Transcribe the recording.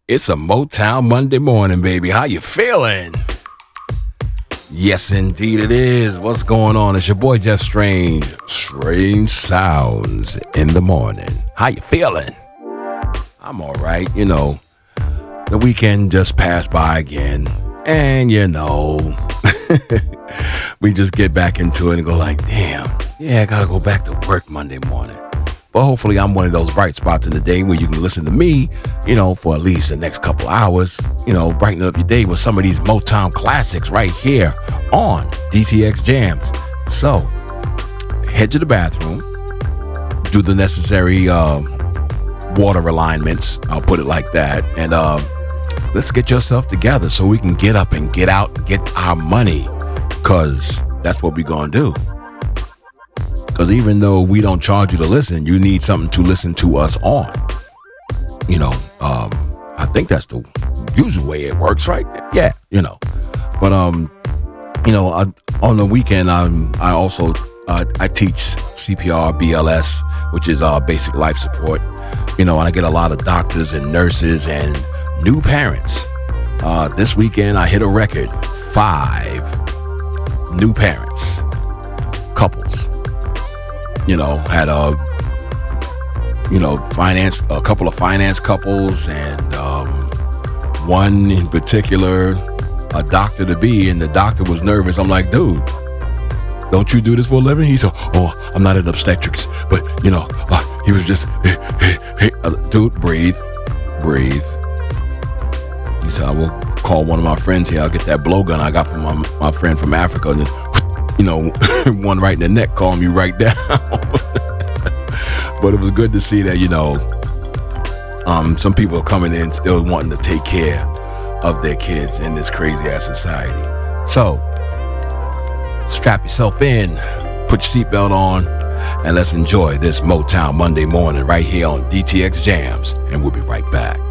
It's a Motown Monday morning, baby. How you feeling? Yes, indeed it is. What's going on? It's your boy Jeff Strange. Strange sounds in the morning. How you feeling? I'm all right. You know, the weekend just passed by again. And, you know, we just get back into it and go like, damn, yeah, I got to go back to work Monday morning. But hopefully I'm one of those bright spots in the day where you can listen to me, you know, for at least the next couple hours, you know, brighten up your day with some of these Motown classics right here on DTX Jams. So head to the bathroom, do the necessary water alignments, I'll put it like that, and let's get yourself together so we can get up and get out and get our money, because that's what we're going to do. Because even though we don't charge you to listen, you need something to listen to us on. You know, I think that's the usual way it works, right? Yeah, you know. But, you know, on the weekend, I also teach CPR, BLS, which is basic life support. You know, and I get a lot of doctors and nurses and new parents. This weekend, I hit a record, 5 new parents, couples. You know, had a couple of finance couples, and one in particular, a doctor to be, and the doctor was nervous. I'm like, dude, don't you do this for a living? He said, oh, I'm not in obstetrics, but you know, he was just, hey, dude, breathe. He said, I will call one of my friends here. I'll get that blowgun I got from my friend from Africa, and then, you know, one right in the neck, calm you right down. But it was good to see that, you know, some people are coming in still wanting to take care of their kids in this crazy ass society. So strap yourself in, put your seatbelt on, and let's enjoy this Motown Monday morning right here on DTX Jams. And we'll be right back.